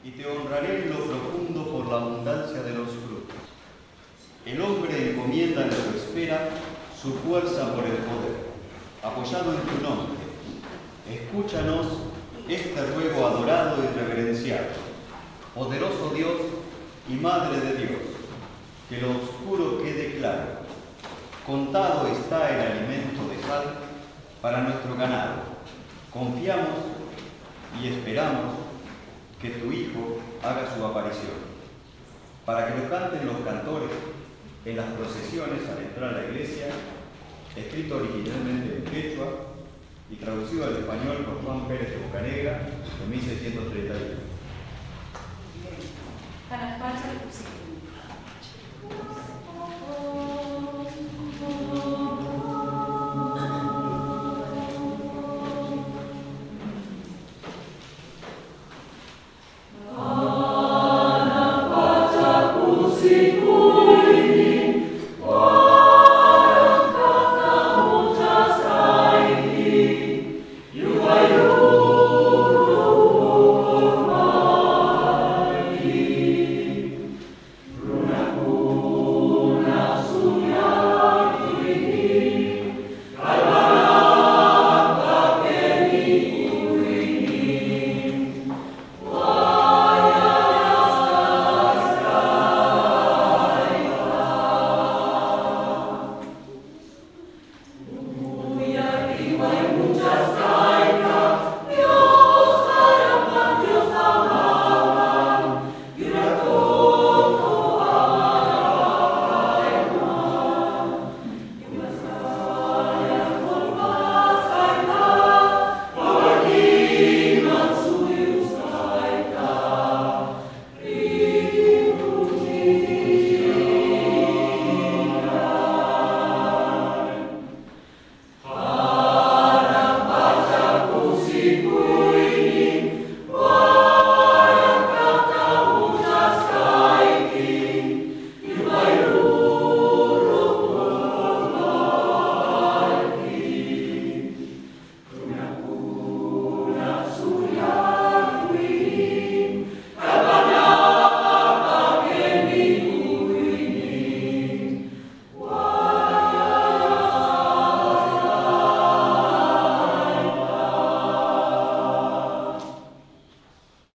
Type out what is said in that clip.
y te honraré en lo profundo por la abundancia de los frutos. El hombre encomienda en su espera su fuerza por el poder, apoyado en tu nombre. Escúchanos este ruego adorado y reverenciado. Poderoso Dios y Madre de Dios, que lo oscuro quede claro. Contado está el alimento de sal para nuestro ganado. Confiamos y esperamos que tu Hijo haga su aparición, para que lo canten los cantores en las procesiones al entrar a la iglesia, escrito originalmente en quechua y traducido al español por Juan Pérez de Bocanegra en 1632.